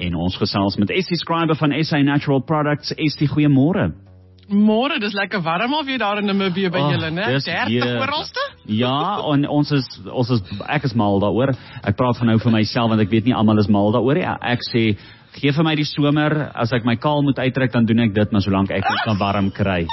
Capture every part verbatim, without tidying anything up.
En ons gesels met Estie Schreiber van S A Natural Products. Estie, goeiemôre. Môre, dis lekker warm al weer daar in Namibië by Oh, julle, né? dis dertig hier- oralste? Ja, en ons is, ons is, ek is mal daaroor. Ek praat van nou vir myself, want ek weet nie almal is mal daaroor. Ja, ek sê, gee vir my die somer, as ek my kaal moet uittrek, dan doen ek dit, maar solank ek dit kan warm kry.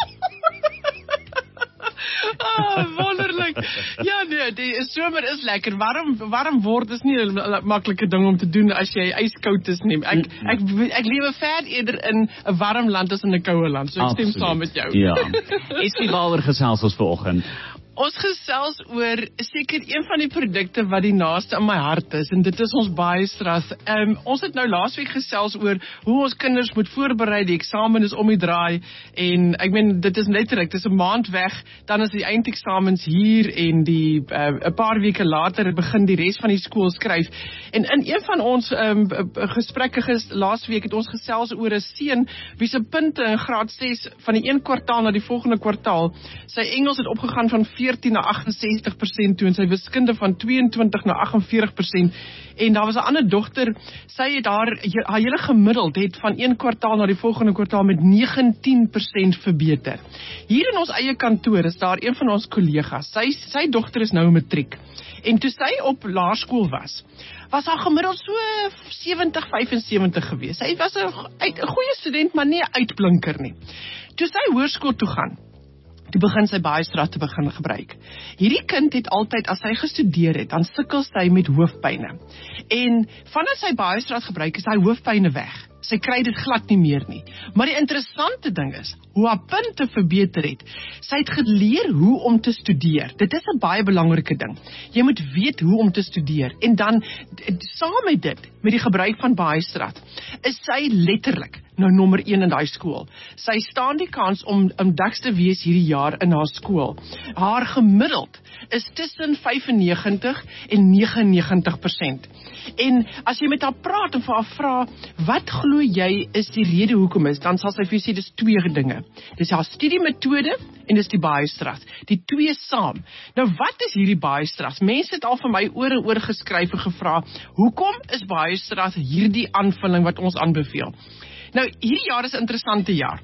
Ah, wonderlik. Ja, nee, die somer is lekker. Warm, warm word is nie 'n maklike ding om te doen as jy ijskoud is nie. Ek ek ek lewe ver eerder in 'n warm land as in 'n koue land. So ek stem Absoluut. saam met jou. Ja. Estie, waaroor gesels ons vanoggend? Ons gesels oor seker een van die produkte wat die naaste in my hart is, en dit is ons Baiestraat. Um, ons het nou laasweek gesels oor hoe ons kinders moet voorberei, die eksamen is om die draai, en ek meen, dit is letterlik, dit is 'n maand weg, dan is die eindeksamens hier, en die, uh, 'n paar weke later begin die res van die skool skryf. En in een van ons um, gesprekke ges, laasweek het ons gesels oor 'n seun, wie se punte in graad ses van die een kwartaal na die volgende kwartaal, sy Engels het opgegaan van veertien na agt en sestig persent toe, en sy wiskunde van twee en twintig na agt en veertig persent, en daar was 'n ander dogter, sy het haar, haar hele gemiddeld het van een kwartaal na die volgende kwartaal met negentien persent verbeter. Hier in ons eie kantoor is daar een van ons kollegas, sy, sy dogter is nou matriek, en toe sy op laerskool was, was haar gemiddeld so sewentig, vyf en sewentig gewees. Sy was 'n goeie student, maar nie 'n uitblinker nie. Toe sy hoërskool toe gaan, toe begin sy Baiestraat te begin gebruik. Hierdie kind het altyd, as sy gestudeer het, dan sukkel sy met hoofpyne. En vandat sy Baiestraat gebruik, is hy hoofpyne weg. Sy kry dit glad nie meer nie. Maar die interessante ding is, hoe haar punte verbeter het. Sy het geleer hoe om te studeer. Dit is 'n baie belangrike ding. Jy moet weet hoe om te studeer. En dan, saam met dit, met die gebruik van Baiestraat, is sy letterlik nou nommer een in daai skool. Sy staan die kans om om deks te wees hierdie jaar in haar skool. Haar gemiddeld is tussen vyfennegentig en negenennegentig persent. En as jy met haar praat en vir haar vra, wat glo jy is die rede hoekom is, dan sal sy vir jou sê, dis twee dinge. Dis haar studiemetode en dis die Baiestraat. Die twee saam. Nou wat is hierdie Baiestraat? Mense het al vir my oor en oor geskryf en gevra, hoekom is Baiestraat hierdie aanvulling wat ons aanbeveel? Nou, hierdie jaar is 'n interessante jaar.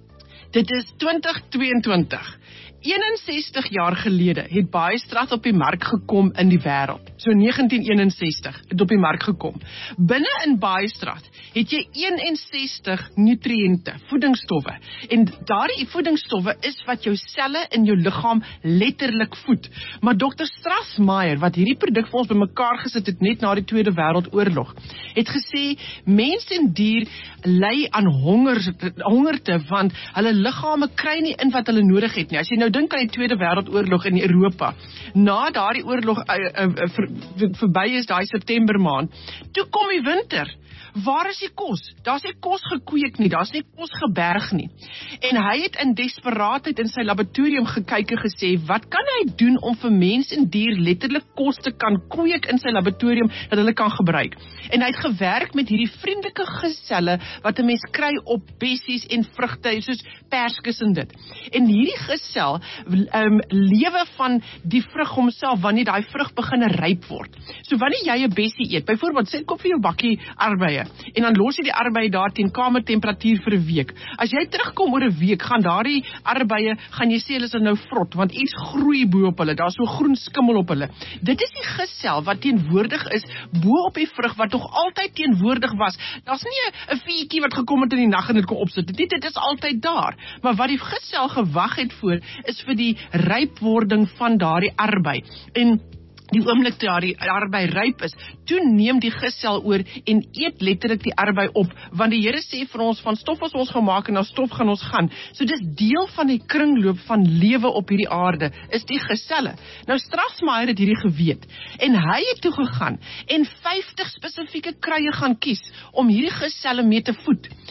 Dit is twintig tweeëntwintig. eenenzestig jaar gelede het Baiestraat op die mark gekom in die wêreld. So negentien eenenzestig het op die mark gekom. Binne in Baiestraat het jy eenenzestig nutriënte, voedingsstowwe. En daardie voedingsstowwe is wat jou selle in jou liggaam letterlik voed. Maar dokter Strassmayer, wat hierdie produk vir ons bymekaar gesit het net na die Tweede Wêreldoorlog, het gesê mens en dier ly aan honger, hongerte, want hulle liggame kry nie in wat hulle nodig het nie. As jy nou dink aan die Tweede Wêreldoorlog in Europa, na daardie oorlog uh, uh, uh, ver, ver, verby is daai September maand, toe kom die winter. Waar is die kos? Daar's nie kos gekweek nie, daar's nie kos geberg nie. En hy het in desperaatheid in sy laboratorium gekyk en gesê, wat kan hy doen om vir mens en dier letterlik kos te kan kweek in sy laboratorium, dat hulle kan gebruik. En hy het gewerk met hierdie vriendelike geselle, wat 'n mens kry op bessies en vrugte, soos perskes en dit. En hierdie gesel, um, lewe van die vrug homself, wanneer daai vrug begin ryp word. So wanneer jy 'n bessie eet, byvoorbeeld, sê kom vir jou bakkie arbeie, en dan los jy die arbeie daar teen kamertemperatuur vir 'n week. As jy terugkom oor 'n week, gaan daardie arbeie, gaan jy sê hulle is nou vrot, want iets groei bo op hulle, daar's so groen skimmel op hulle. Dit is die gesel wat teenwoordig is bo op die vrug wat nog altyd teenwoordig was. Daar's nie 'n vuurtjie wat gekom het in die nag en dit kom opsit. Dit dit is altyd daar. Maar wat die gesel gewag het voor, is vir die rypwording van daardie arbei. En die oomblik toe die arbei ryp is, toe neem die gesel oor en eet letterlik die arbei op, want die Here sê vir ons, van stof is ons gemaak en na stof gaan ons gaan. So dis deel van die kringloop van lewe op hierdie aarde, is die geselle. Nou Strassmayer het hierdie geweet, en hy het toe gegaan, en vyftig spesifieke kruie gaan kies, om hierdie geselle mee te voed.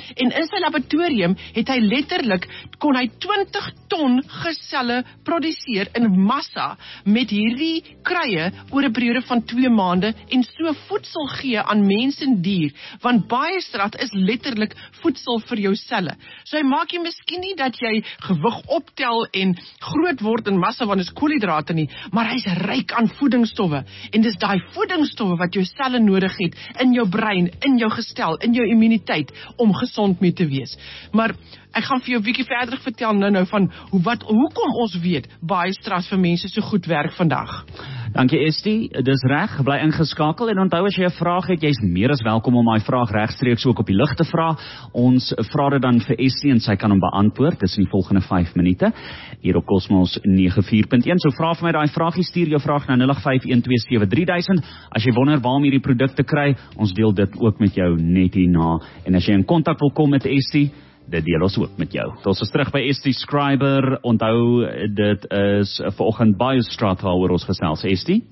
En in sy laboratorium het hy letterlik, kon hy twintig ton geselle produseer in massa met hierdie kruie oor 'n periode van twee maande en so voedsel gee aan mens en dier, want Baiestraat is letterlik voedsel vir jou selle. So hy maak jy miskien nie dat jy gewig optel en groot word in massa want is koolhidrate nie, maar hy's ryk aan voedingsstowwe en dis daai voedingsstowwe wat jou selle nodig het in jou brein, in jou gestel, in jou immuniteit om gesond mee te wees. Maar ek gaan vir jou 'n bietjie verder vertel nou nou van hoe wat hoekom ons weet Baiestraat vir mense so goed werk vandag. Dankie Estie, dis reg, bly ingeskakel en onthou as jy 'n vraag het, jy's meer as welkom om daai vraag regstreeks ook op die lug te vra. Ons vra dit dan vir Estie en sy kan hom beantwoord tussen die volgende vyf minute hier op Cosmos nege vier punt een. So vra vir my daai vraagie, stuur jou vraag na nul agt vyf een twee sewe drie duisend. As jy wonder waar om hierdie produkte kry, ons deel dit ook met jou net hierna. En as jy in kontak wil kom met Estie, dit deel ons ook met jou. Ons is terug by Estie Schreiber. Onthou, dit is vanoggend Baiestraat waaroor ons gesels. Estie?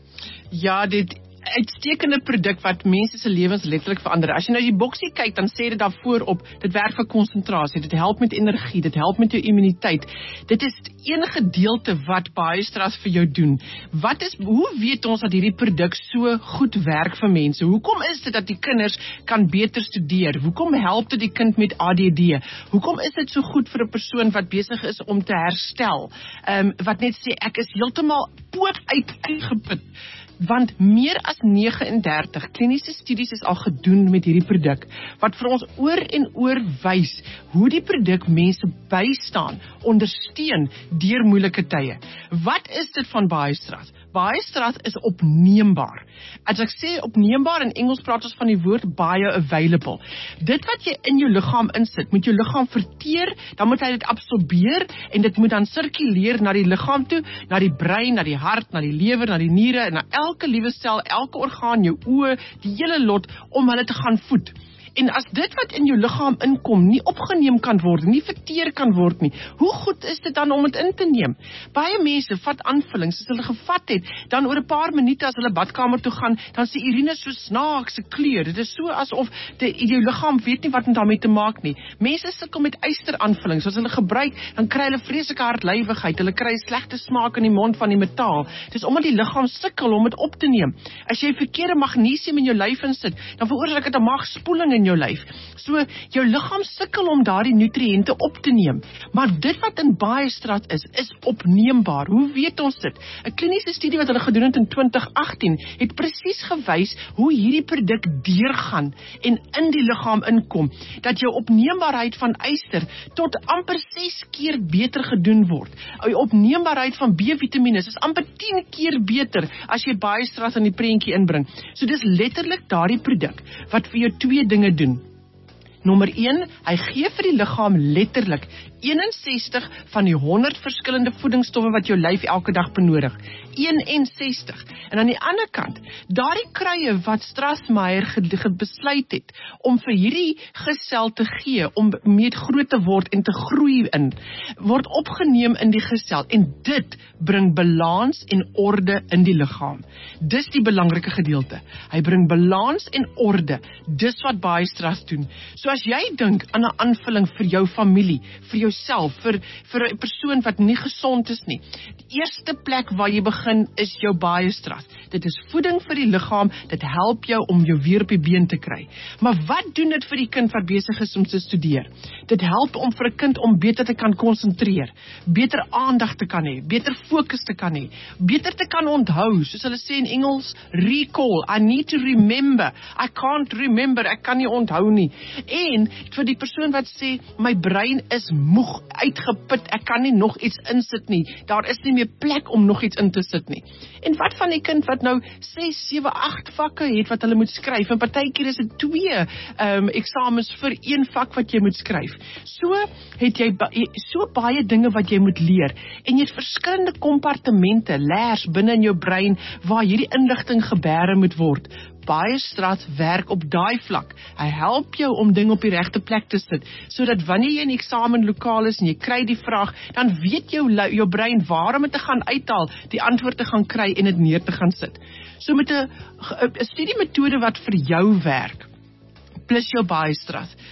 Ja, dit uitstekende produk wat mense se lewens letterlik verander. As jy nou die boksie kyk, dan sê dit daarvoor op, dit werk vir konsentrasie, dit help met energie, dit help met jou immuniteit. Dit is een gedeelte wat Baiestraat vir jou doen. Wat is, hoe weet ons dat hierdie produk so goed werk vir mense? Hoekom is dit dat die kinders kan beter studeer? Hoekom help dit die kind met A D D? Hoekom is dit so goed vir 'n persoon wat besig is om te herstel? Um, wat net sê, ek is heeltemal poot uit uitgeput. Want meer as negentig en dertig kliniese studies is al gedoen met hierdie produk, wat vir ons oor en oor wys hoe die produk mense bystaan, ondersteun deur moeilike tye. Wat is dit van Baiestraat? Baiestraat is opneembaar. As ek sê opneembaar, in Engels praat ons van die woord bioavailable. Dit wat jy in jou liggaam insit, moet jou liggaam verteer, dan moet hy dit absorbeer en dit moet dan sirkuleer na die liggaam toe, na die brein, na die hart, na die lewer, na die niere en na elke liewe sel, elke orgaan, jou oë, die hele lot om hulle te gaan voed. En as dit wat in jou liggaam inkom nie opgeneem kan word, nie verteer kan word nie, hoe goed is dit dan om dit in te neem? Baie mense vat aanvullings, as hulle gevat het, dan oor 'n paar minute as hulle badkamer toe gaan, dan sê urine so snaakse kleur. Dit is so asof die, jou liggaam weet nie wat om daarmee te maak nie. Mense sukkel met ysteraanvullings, as hulle gebruik, dan kry hulle vreeslike hartlywigheid, hulle kry slegte smaak in die mond van die metaal. Dis omdat die liggaam sukkel om dit op te neem. As jy verkeerde magnesium in jou lyf insit, dan veroorsaak dit 'n maagspoeling in jou lyf. So, jou liggaam sukkel om daardie nutriënte op te neem. Maar dit wat in Baiestraat is, is opneembaar. Hoe weet ons dit? 'n Kliniese studie wat hulle gedoen het in twintig agttien, het presies gewys hoe hierdie produk deurgaan en in die liggaam inkom, dat jou opneembaarheid van yster tot amper ses keer beter gedoen word. Jou opneembaarheid van B-vitamiene is amper tien keer beter as jy Baiestraat in die prentjie inbring. So dis letterlik daardie produk wat vir jou twee dinge doen. Nommer een, hy gee vir die liggaam letterlik eenensestig van die honderd verskillende voedingsstowwe wat jou lyf elke dag benodig. eenensestig. En aan die ander kant, daardie kruie wat Strassmayer besluit het om vir hierdie gesel te gee, om mee groot te word en te groei in, word opgeneem in die gesel en dit bring balans en orde in die liggaam. Dis die belangrike gedeelte. Hy bring balans en orde. Dis wat Baiestraat doen. So as jy dink aan 'n aanvulling vir jou familie, vir jouself, vir vir 'n persoon wat nie gesond is nie, die eerste plek waar jy begin is jou Baiestraat. Dit is voeding vir die liggaam, dit help jou om jou weer op die been te kry. Maar wat doen dit vir die kind wat besig is om te studeer? Dit help om vir 'n kind om beter te kan konsentreer, beter aandag te kan hê, beter fokus te kan hê, beter te kan onthou, soos hulle sê in Engels, recall, I need to remember, I can't remember, ek kan nie onthou nie. En vir die persoon wat sê, my brein is moeg, uitgeput, ek kan nie nog iets insit nie, daar is nie meer plek om nog iets in te sit nie. En wat van die kind wat nou ses, sewe, agt vakke het wat hulle moet skryf, en partykeer is dit twee um, eksamens vir een vak wat jy moet skryf. So het jy ba so baie dinge wat jy moet leer, en jy het verskillende kompartemente, layers binne in jou brein, waar hierdie inligting gebeere moet word. Baiestraat werk op daai vlak. Hy help jou om dinge op die regte plek te sit, sodat wanneer jy in die eksamenlokaal is en jy kry die vraag, dan weet jou, jou brein waar om dit te gaan uithaal, die antwoord te gaan kry en dit neer te gaan sit. So met 'n studiemetode wat vir jou werk, plus jou Baiestraat,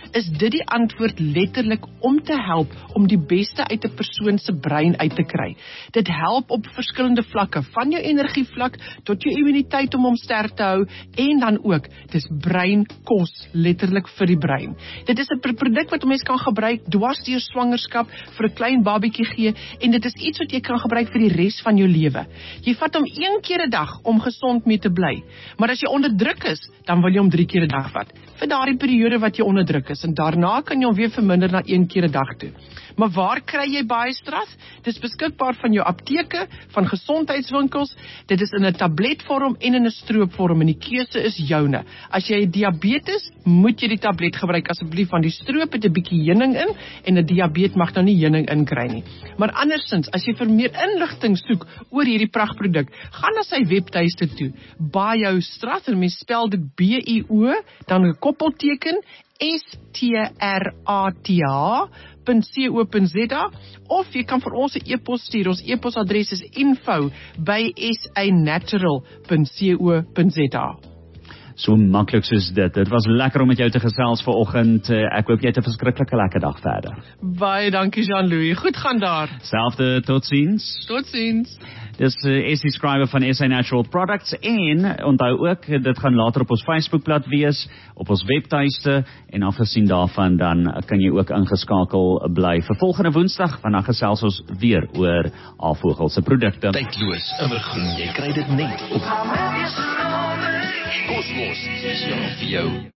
is dit die antwoord letterlik om te help om die beste uit 'n persoon se brein uit te kry. Dit help op verskillende vlakke, van jou energievlak tot jou immuniteit om hom sterk te hou en dan ook, dis breinkos letterlik vir die brein. Dit is 'n produk wat 'n mens kan gebruik dwars deur swangerskap vir 'n klein babietjie gee en dit is iets wat jy kan gebruik vir die res van jou lewe. Jy vat hom een keer 'n dag om gesond mee te bly. Maar as jy onder druk is, dan wil jy hom drie keer 'n dag vat. Vir daardie periode wat jy onder druk is en daarna kan jy hom weer verminder na een keer 'n dag toe. Maar waar kry jy Baiestrath? Dit is beskikbaar van jou apteke, van gesondheidswinkels. Dit is in 'n tabletvorm en in 'n stroopvorm en die keuse is joune. As jy diabetes, moet jy die tablet gebruik asseblief, want die stroop het 'n bietjie heuning in en 'n diabetes mag nou nie heuning inkry nie. Maar andersins, as jy vir meer inligting soek oor hierdie pragtproduk, gaan na sy webtuiste toe. Baiestrath, en mens spel dit B I O, dan 'n koppelteken S T R A T H .co.za of jy kan vir ons 'n e-pos stuur. Ons e-posadres is info by s a natural dot co dot za. So maklik soos dit. Dit was lekker om met jou te gesels vanoggend. Ek hoop jy het 'n verskriklike lekker dag verder. Baie dankie Jean-Louis. Goed gaan daar. Selfde, totsiens. Totsiens. Dis uh, S D skrywer van S A Natural Products en onthou ook, dit gaan later op ons Facebookblad wees, op ons webtuiste en afgesien daarvan dan kan jy ook ingeskakel bly vir volgende Woensdag, want dan gesels ons weer oor Avogel se produkte. Tydloos, immergroen, jy kry dit net op Kosmos, spesiaal vir jou.